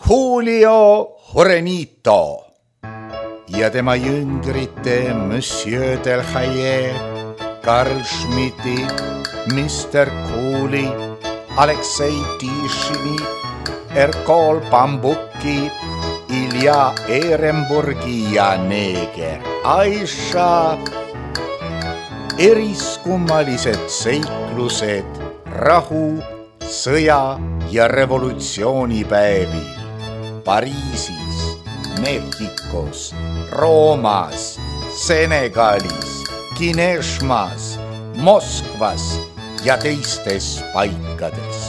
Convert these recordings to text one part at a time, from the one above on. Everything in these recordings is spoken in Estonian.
Julio Jurenito ja tema jüngrite Monsieur Delhaye, Karl Schmidti, Mr. Cooley, Aleksei Tišini, Erkol Bambuki, Ilja Ehrenburgi ja neeger Aisha. Eriskummalised seiklused rahu, sõja ja revolutsioonipäevil Pariisis, Mehhikos, Roomas, Senegalis, Kineshmas, Moskvas ja teistes paikades.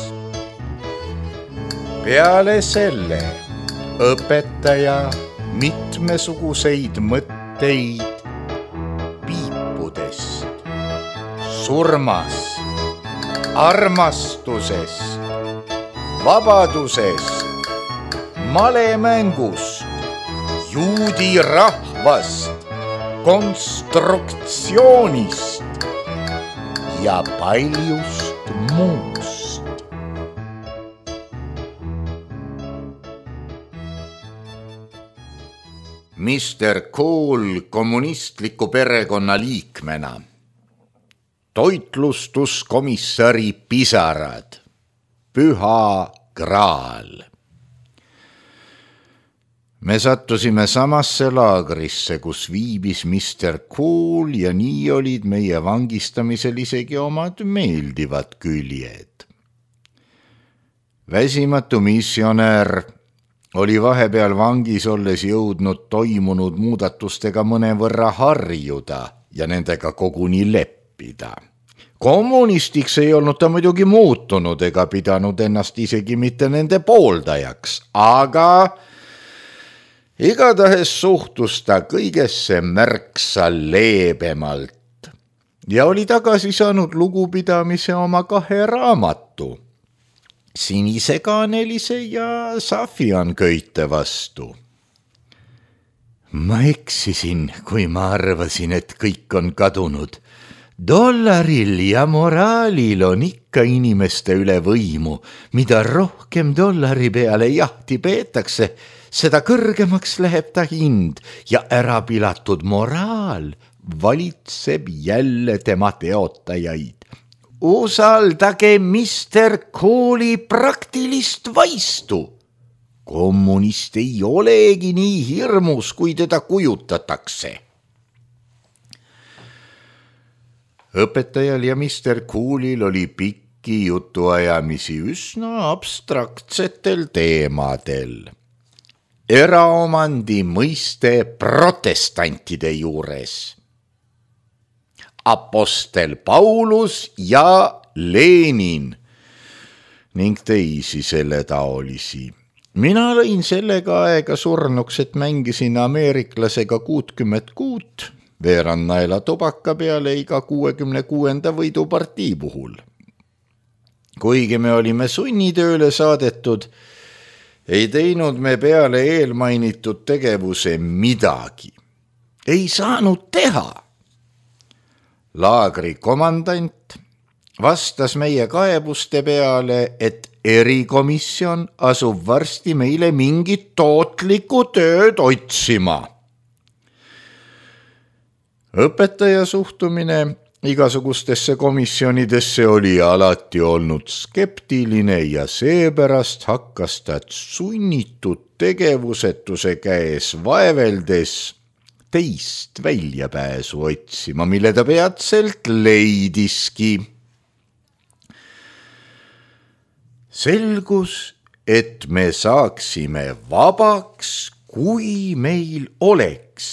Peale selle õpetaja mitmesuguseid mõtteid piipudest, surmast, armastusest, vabadusest, malemängust, juudi rahvast, konstruktsioonist ja paljust muust. Mr. Kool kommunistliku perekonna liikmena, toitlustuskomissari pisarad, püha graal. Me sattusime samasse laagrisse, kus viibis Mr. Kool ja nii olid meie vangistamisel isegi omad meeldivad küljed. Väsimatu missionär oli vahepeal vangis olles jõudnud toimunud muudatustega mõnevõrra harjuda ja nendega koguni leppida. Kommunistiks ei olnud ta muidugi muutunud ega pidanud ennast isegi mitte nende pooldajaks, aga igatahes suhtus ta kõigesse märksa leebemalt ja oli tagasi saanud lugupidamise oma 2 raamatu, Sinise kaanelise ja Safian köite vastu. Ma eksisin, kui ma arvasin, et kõik on kadunud. Dollaril ja moraalil on ikka inimeste üle võimu. Mida rohkem dollari peale jahti peetakse, seda kõrgemaks läheb ta hind ja ärapilatud moraal valitseb jälle tema teotajaid. Usaldage Mr. Kooli praktilist vaistu. Kommunist ei olegi nii hirmus, kui teda kujutatakse. Õpetajal ja Mr. Koolil oli pikki jutuajamisi üsna abstraktsetel teemadel. Eraomandi mõiste protestantide juures. Apostel Paulus ja Lenin ning teisi selle taolisi. Mina lõin sellega aega surnuks, et mängisin ameeriklasega 66, veerand naela tubaka peale iga 66. võidupartii puhul. Kuigi me olime sunnitööle saadetud, ei teinud me peale eelmainitud tegevuse midagi. Ei saanud teha. Laagri komandant vastas meie kaebuste peale, et erikomisjon asub varsti meile mingit tootlikku tööd otsima. Õpetaja suhtumine igasugustesse komisjonidesse oli alati olnud skeptiline ja seepärast hakkas ta sunnitud tegevusetuse käes vaeveldes teist väljapääsu otsima, mille ta peatselt leidiski. Selgus, et me saaksime vabaks, kui meil oleks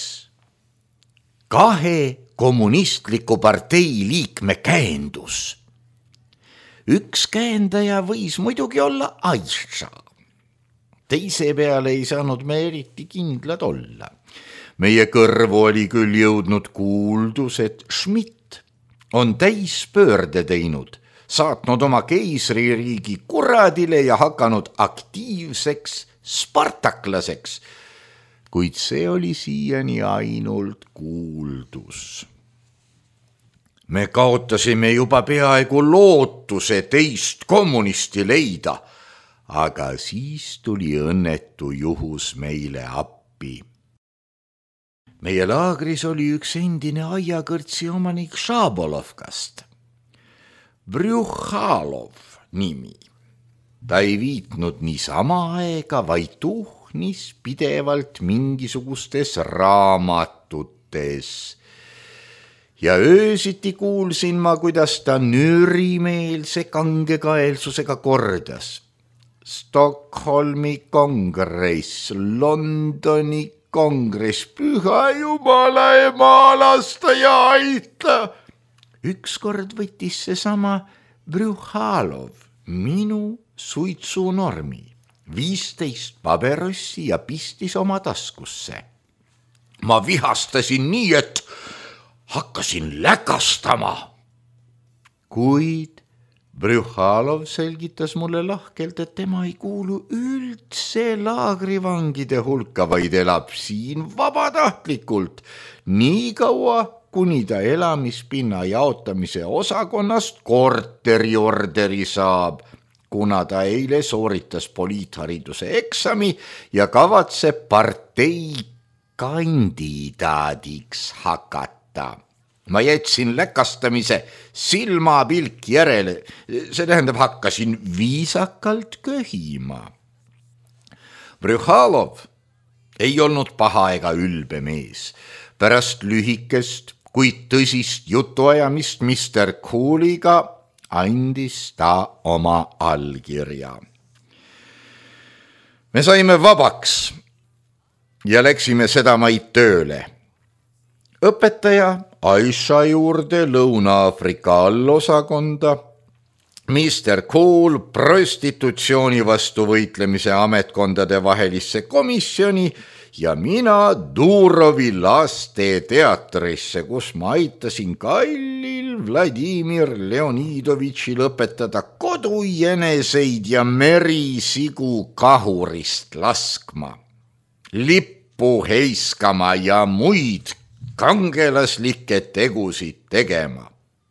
2 kommunistliku partei liikme käendus. Üks käendaja võis muidugi olla Aisha. Teise peale ei saanud me eriti kindlad olla. Meie kõrvu oli küll jõudnud kuuldus, et Schmidt on täispöörde teinud, saatnud oma keisririigi kuradile ja hakanud aktiivseks spartaklaseks, kuid see oli siiani ainult kuuldus. Me kaotasime juba peaaegu lootuse teist kommunisti leida, aga siis tuli õnnetu juhus meile appi. Meie laagris oli üks endine aiakõrtsi omanik Šabolovkast, Brjuhalov nimi. Ta ei viitnud niisama aega, vaid tuhnis pidevalt mingisugustes raamatutes. Ja öösiti kuulsin ma, kuidas ta nöörimeelse kangekaelsusega kordas. Stockholmi kongress, Londoni kongress, püha jumala emalastaja aita. Ükskord võttis seesama Brjuhalov minu suitsunormi, 15 paberossi ja pistis oma taskusse. Ma vihastasin nii, et hakkasin läkastama. Kuid Brjuhalov selgitas mulle lahkelt, et tema ei kuulu üldse laagrivangide hulka, vaid elab siin vabatahtlikult, nii kaua, kuni ta elamispinna jaotamise osakonnast korteriorderi saab, kuna ta eile sooritas poliithariduse eksami ja kavatseb partei kandidaadiks hakata. Ma jätsin läkastamise silmapilk järele, see tähendab, hakkasin viisakalt köhima. Brjuhalov ei olnud paha ega ülbe mees. Pärast lühikest, kuid tõsist jutuajamist Mr. Cooliga andis ta oma allkirja. Me saime vabaks ja läksime sedamaid tööle. Õpetaja Aisha juurde Lõuna-Aafrika allosakonda, Mr. Cool prostitutsiooni vastu võitlemise ametkondade vahelisse komisjoni ja mina Durovi lasteteatrisse, kus ma aitasin kallil Vladimir Leonidovitšil õpetada kodujäneseid ja merisigu kahurist laskma, lippu heiskama ja muid kangelaslikke tegusid tegema.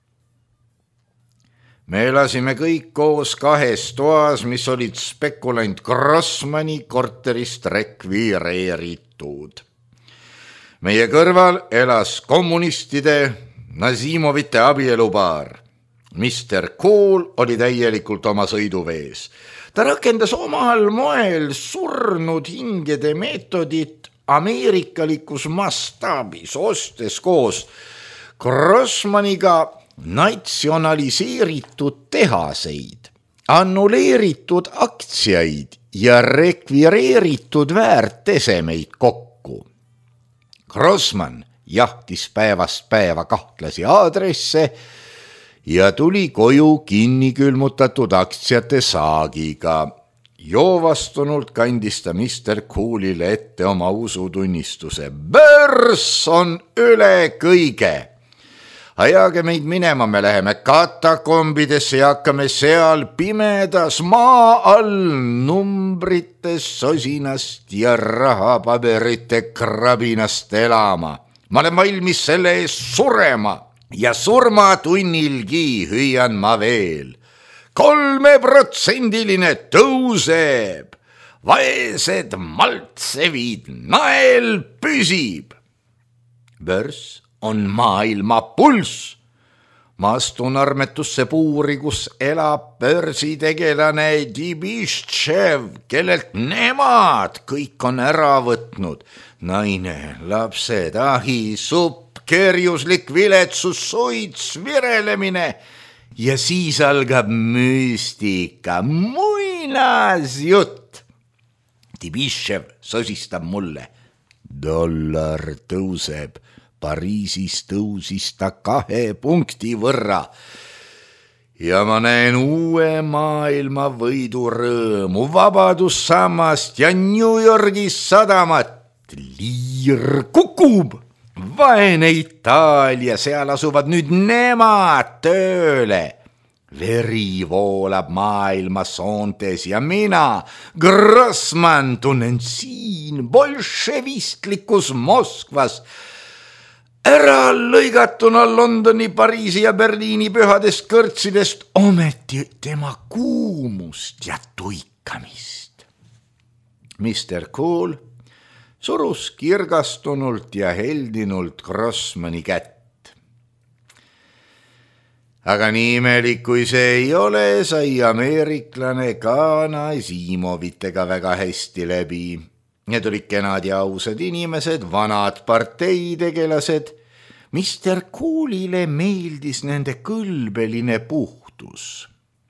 Me elasime kõik koos 2 toas, mis olid spekulant Grossmani korterist rekvireeritud. Meie kõrval elas kommunistide Nazimovite abielupaar. Mr. Cool oli täielikult oma sõiduvees. Ta rakendas omal moel surnud hingede meetodit ameerikalikus mastaabis, ostes koos Grossmaniga natsionaliseeritud tehaseid, annuleeritud aktsiaid ja rekvireeritud väärtesemeid kokku. Grossman jahtis päevast päeva kahtlasi aadresse ja tuli koju kinni külmutatud aktsiate saagiga. Joovastunult kandis ta Mr. Coolile ette oma usutunnistuse. Börs on üle kõige. Ajage meid minema, me läheme katakombidesse ja hakkame seal pimedas maa all numbritest sosinast ja rahapaberite krabinast elama. Ma olen valmis selle eest surema ja surmatunnilgi hüüan ma veel. 3% tõuseb, vaesed maltsevid, nael püsib. Börs on maailma pulss. Ma astun armetusse puuri, kus elab börsitegelane Dibishchev, kellelt nemad kõik on ära võtnud. Naine, lapsed, ahi, supp, kerjuslik viletsus, suits, virelemine. Ja siis algab müstika, muinasjutt. Dibishev sosistab mulle. Dollar tõuseb, Pariisis tõusis ta 2 punkti võrra. Ja ma näen uue maailma võidu rõõmu, vabadussammast ja New Yorgis sadamat. Liir kukub. Vaene Itaalia, seal asuvad nüüd nemad tööle. Veri voolab maailma soontes ja mina, Grossman, tunnen siin bolševistlikus Moskvas ära lõigatuna Londoni, Pariisi ja Berliini pühadest kõrtsidest ometi tema kuumust ja tuik. lakkamist. Mr. Cool surus kirgastunult ja heldinult Grossmani kätt. Aga nii imelik kui see ei ole, sai ameeriklane ka Nazimovitega väga hästi läbi. Need olid kenad ja ausad inimesed, vanad parteitegelased. Mr. Coolile meeldis nende kõlbeline puhtus.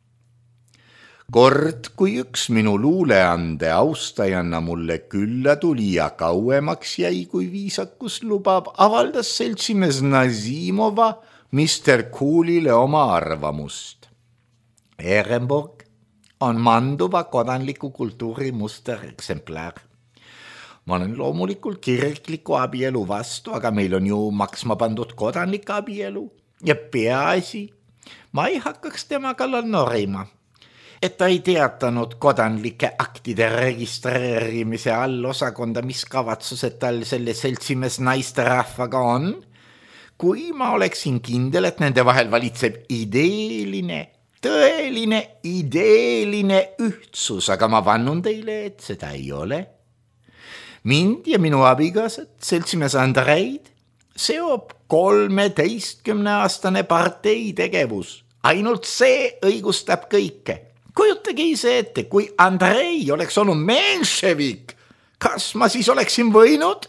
Kord, kui üks minu luuleande austajanna mulle külla tuli ja kauemaks jäi, kui viisakus lubab, avaldas seltsimees Nazimova Mr. Coolile oma arvamust. Ehrenburg on manduva kodanliku kultuuri mustereksemplar. Ma olen loomulikult kirikliku abielu vastu, aga meil on ju maksma pandud kodanlik abielu. Ja peaasi, ma ei hakkaks tema kallal norima, et ta ei teatanud kodanlike aktide registreerimise all osakonda, mis kavatsused tal selle seltsimees naisterahvaga on. Kui ma oleksin kindel, et nende vahel valitseb tõeline ühtsus, aga ma vannun teile, et seda ei ole. Mind ja minu abigasat, seltsimees Andreid, seob 13-aastane parteitegevus. Ainult see õigustab kõike. Kujutage ise ette, kui Andrei oleks olnud menševik, kas ma siis oleksin võinud?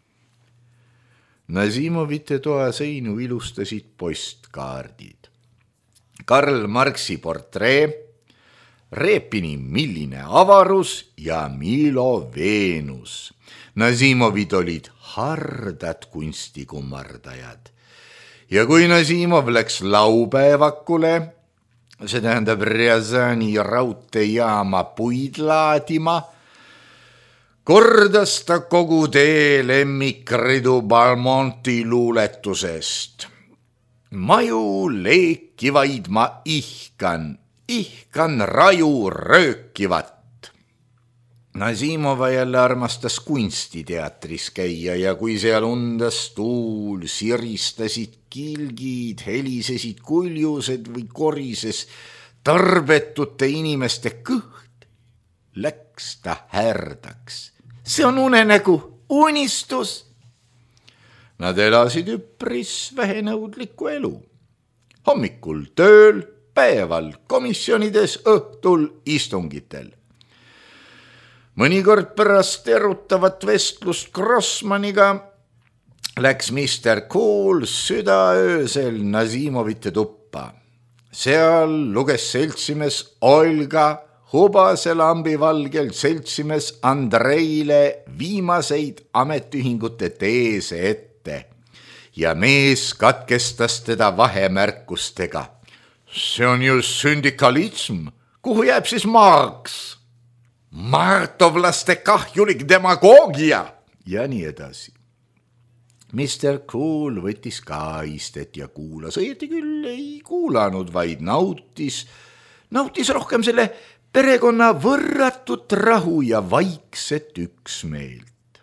Nazimovite toa seinu ilustasid postkaardid. Karl Marxi portree, Repini Milline avarus ja Milo Veenus. Nazimovid olid hardad kunstikummardajad. Ja kui Nazimov läks laupäevakule, see tähendab Rjazani raudteejaama puid laadima, kordas ta kogu tee lemmikridu Balmonti luuletusest. Maju leekivaid ma ihkan raju röökivat. Nazimova jälle armastas kunstiteatris käia ja kui seal undas tuul, siristasid kilgid, helisesid kuljused või korises tarbetute inimeste kõht, läks ta härdaks. See on unenägu, unistus. Nad elasid üpris vähenõudlikku elu. Hommikul tööl, päeval komisjonides, õhtul istungitel. Mõnikord pärast erutavat vestlust Grossmaniga läks Mr. Cool südaöösel Nazimovite tuppa. Seal luges seltsimees Olga hubase lambi valgel seltsimees Andreile viimaseid ametiühingute teese ette ja mees katkestas teda vahemärkustega. See on ju sündikalism. Kuhu jääb siis Marx? Martovlaste kahjulik demagoogia ja nii edasi. Mr. Cool võttis ka istet ja kuulas. Õieti küll ei kuulanud, vaid nautis rohkem selle perekonna võrratut rahu ja vaikset üksmeelt.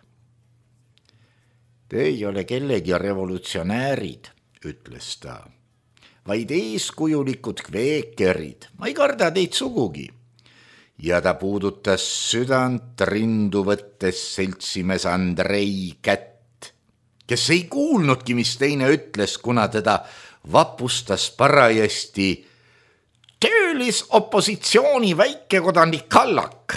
Te ei ole kellegi revolutsionäärid, ütles ta, vaid eeskujulikud kveekerid. Ma ei karda teid sugugi. Ja ta puudutas südant rindu võttes seltsimees Andrei kätt, kes ei kuulnudki, mis teine ütles, kuna teda vapustas parajasti töölisopositsiooni väikekodanlik kallak.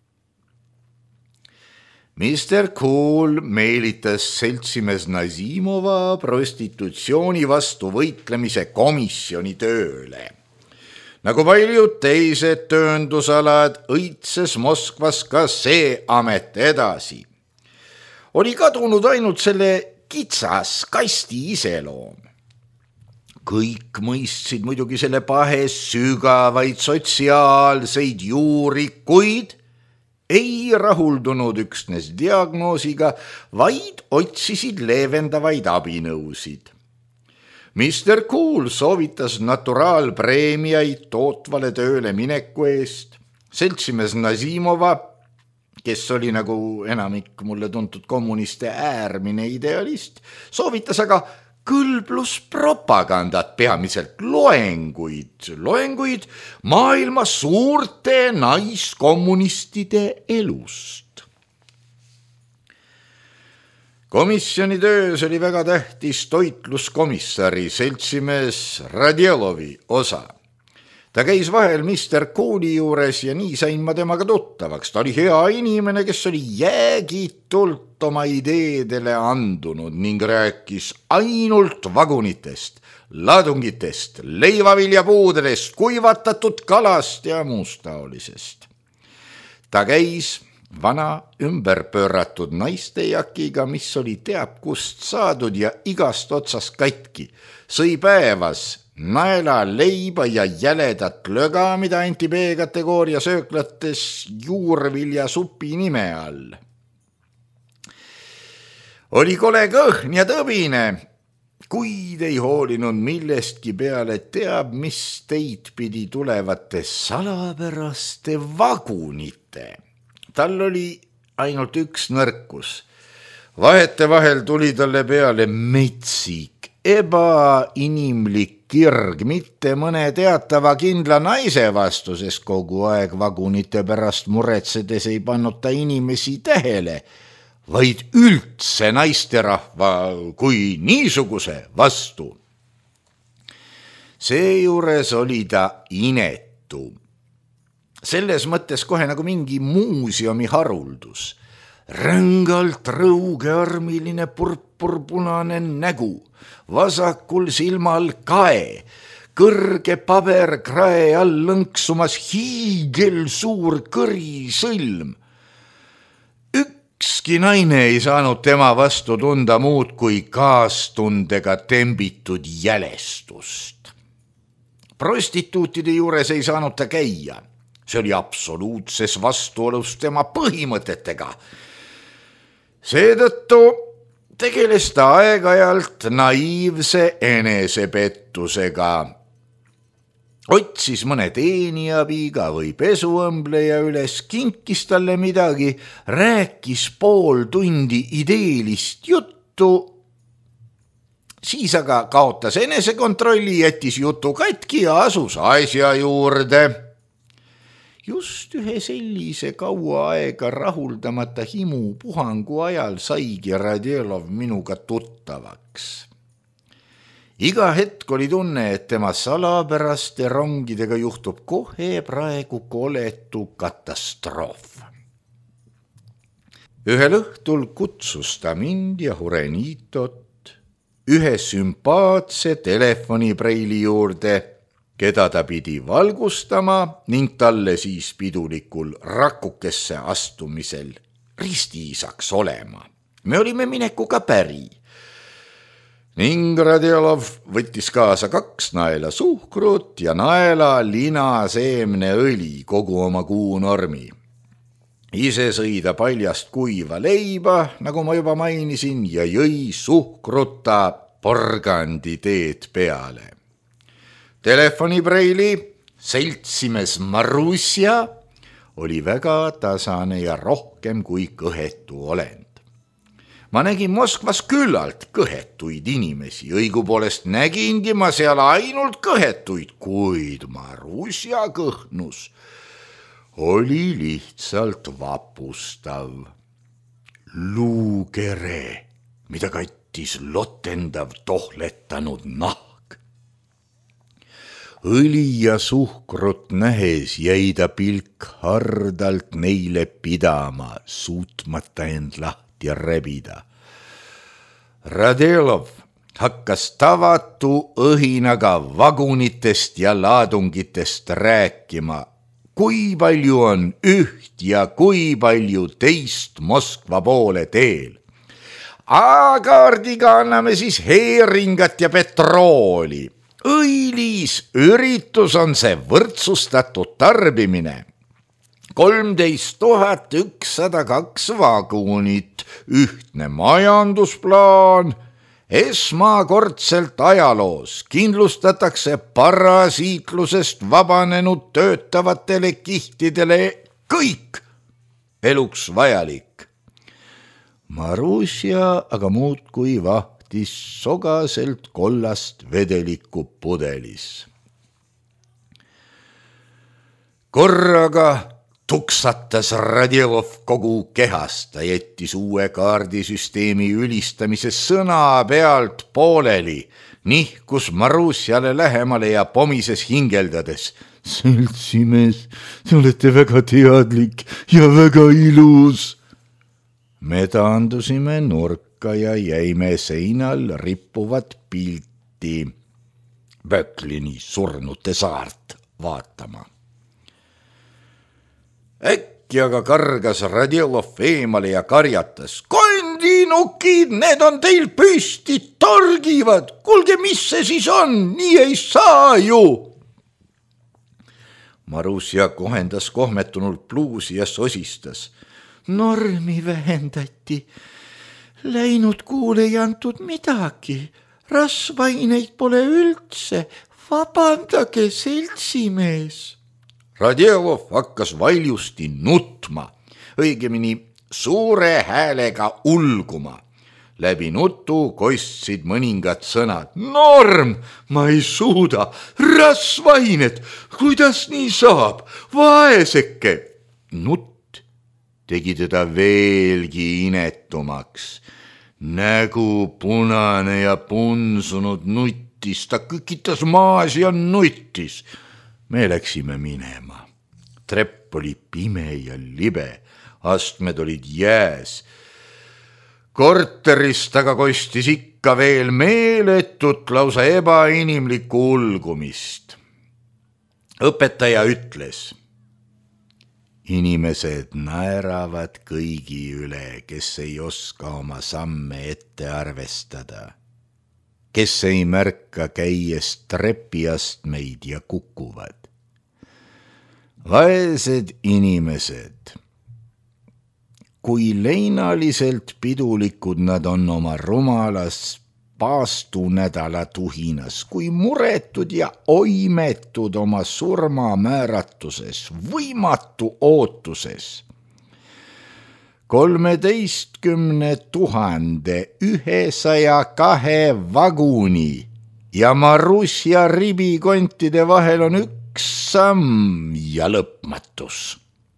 Mr. Cool meelitas seltsimees Nazimova prostitutsiooni vastu võitlemise komisjoni tööle. Nagu paljud teised tööndusalad õitses Moskvas ka see amet edasi. Oli kadunud ainult selle kitsas kasti iseloom. Kõik mõistsid muidugi selle pahe sügavaid sotsiaalseid juuri, kuid ei rahuldunud üksnes diagnoosiga, vaid otsisid leevendavaid abinõusid. Mr. Cool soovitas naturaalpreemiaid tootvale tööle mineku eest. Seltsimees Nazimova, kes oli nagu enamik mulle tuntud kommuniste äärmine idealist, soovitas aga kõlbluspropagandat, peamiselt loenguid maailma suurte naiskommunistide elust. Komisjoni töös oli väga tähtis toitluskomissari seltsimees Radjelovi osa. Ta käis vahel Mr. Kooli juures ja nii sain ma temaga tuttavaks. Ta oli hea inimene, kes oli jäägitult oma ideedele andunud ning rääkis ainult vagunitest, ladungitest, leivaviljapuudest, kuivatatud kalast ja muust taolisest. Ta käis vana ümberpööratud naistejakiga, mis oli teab kust saadud ja igast otsast katki, sõi päevas naela, leiba ja jäledat löga, mida anti B-kategooria sööklates juurviljasupi nime all. Oli kole kõhn ja tõbine, kuid ei hoolinud millestki peale teab, mis teid pidi tulevate salapäraste vagunite. Tal oli ainult üks nõrkus. Vahetevahel tuli talle peale metsik, ebainimlik kirg, mitte mõne teatava kindla naise vastu, sest kogu aeg vagunite pärast muretsedes ei pannud ta inimesi tähele, vaid üldse naisterahva kui niisuguse vastu. Seejuures oli ta inetu. Selles mõttes kohe nagu mingi muuseumi haruldus. Rängalt rõugearmiline purpurpunane nägu, vasakul silmal kae, kõrge paberkrae all lõnksumas hiigelsuur kõrisõlm. Ükski naine ei saanud tema vastu tunda muud kui kaastundega tembitud jälestust. Prostituutide juures ei saanud ta käia. See oli absoluutses vastuolus tema põhimõtetega. Seetõttu tegeles ta aeg-ajalt naiivse enesepettusega. Otsis mõne teeniabiga või pesuõmbleja üles, kinkis talle midagi, rääkis pool tundi ideelist juttu, siis aga kaotas enesekontrolli, jättis jutu katki ja asus asja juurde. Just ühe sellise kaua aega rahuldamata himu puhangu ajal saigi Radjelov minuga tuttavaks. Iga hetk oli tunne, et tema salapäraste rongidega juhtub kohe praegu koletu katastroof. Ühel õhtul kutsus ta mind ja Hurenitot ühe sümpaatse telefonipreili juurde, keda ta pidi valgustama ning talle siis pidulikul rakukesse astumisel ristiisaks olema. Me olime minekuga päri. Ning Radjelov võttis kaasa 2 naela suhkrut ja naela linaseemneõli kogu oma kuunormi. Ise sõi ta paljast kuiva leiba, nagu ma juba mainisin, ja jõi suhkruta porganditeed peale. Telefonipreili seltsimees Marusja oli väga tasane ja rohkem kui kõhetu olend. Ma nägin Moskvas küllalt kõhetuid inimesi, õigupoolest nägingi ma seal ainult kõhetuid, kuid Marusja kõhnus oli lihtsalt vapustav. Luukere, mida kattis lotendav tohletanud nahk. Õli ja suhkrut nähes jäi ta pilk hardalt neile pidama, suutmata end lahti rebida. Radjelov hakkas tavatu õhinaga vagunitest ja laadungitest rääkima, kui palju on üht ja kui palju teist Moskva poole teel. A-kaardiga anname siis heeringat ja petrooli. Õilis üritus on see võrdsustatud tarbimine. 13 102 vagunit, ühtne majandusplaan, esmakordselt ajaloos kindlustatakse parasiitlusest vabanenud töötavatele kihtidele kõik eluks vajalik. Marusja aga muudkui lahtis sogaselt kollast vedelikku pudelis. Korraga tuksatas Radilov kogu kehast, ta jättis uue kaardisüsteemi ülistamise sõna pealt pooleli, nihkus Marusjale lähemale ja pomises hingeldades. Seltsimees, te olete väga teadlik ja väga ilus. Me taandusime nurka ja jäime seinal rippuvat pilti Böklini surnute saart vaatama. Äkki aga kargas Radilov eemale ja karjatas. Kondinukid, need on teil püsti, torgivad. Kuulge, mis see siis on? Nii ei saa ju. Marusja kohendas kohmetunult pluusi ja sosistas. Normi vähendati. Läinud kuul ei antud midagi. Rasvaineid pole üldse. Vabandage, seltsimees. Radilov hakkas valjusti nutma, õigemini suure häälega ulguma. Läbi nutu kostsid mõningad sõnad. Norm, ma ei suuda, rasvained, kuidas nii saab, vaeseke. Nutt tegi teda veelgi inetumaks. Nägu punane ja punsunud nuttis, ta kükitas maas ja nuttis. Me läksime minema. Trepp oli pime ja libe, astmed olid jääs. Korterist aga kostis ikka veel meeletut, lausa ebainimlikku ulgumist. Õpetaja ütles, inimesed naeravad kõigi üle, kes ei oska oma samme ette arvestada, kes ei märka käies trepiastmeid ja kukuvad. Vaesed inimesed, kui leinaliselt pidulikud nad on oma rumalas paastunädala tuhinas, kui muretud ja oimetud oma surma määratuses, võimatu ootuses. 13 102 vaguni ja Marusja ribikontide vahel on üks samm ja lõpmatus.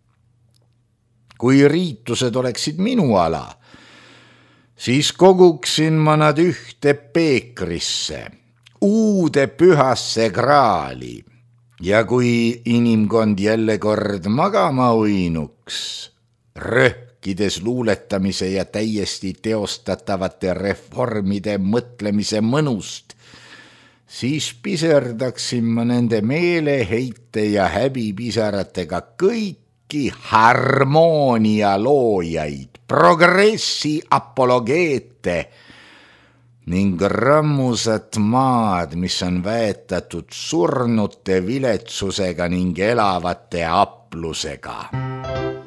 Kui riitused oleksid minu ala, siis koguksin ma nad ühte peekrisse, uude pühasse graali, ja kui inimkond jälle kord magama uinuks, rõhkides luuletamise ja täiesti teostatavate reformide mõtlemise mõnust, siis piserdaksin ma nende meeleheite ja häbipisaratega kõiki harmoonia loojaid, progressi apologeete ning rammusat maad, mis on väetatud surnute viletsusega ning elavate aplusega.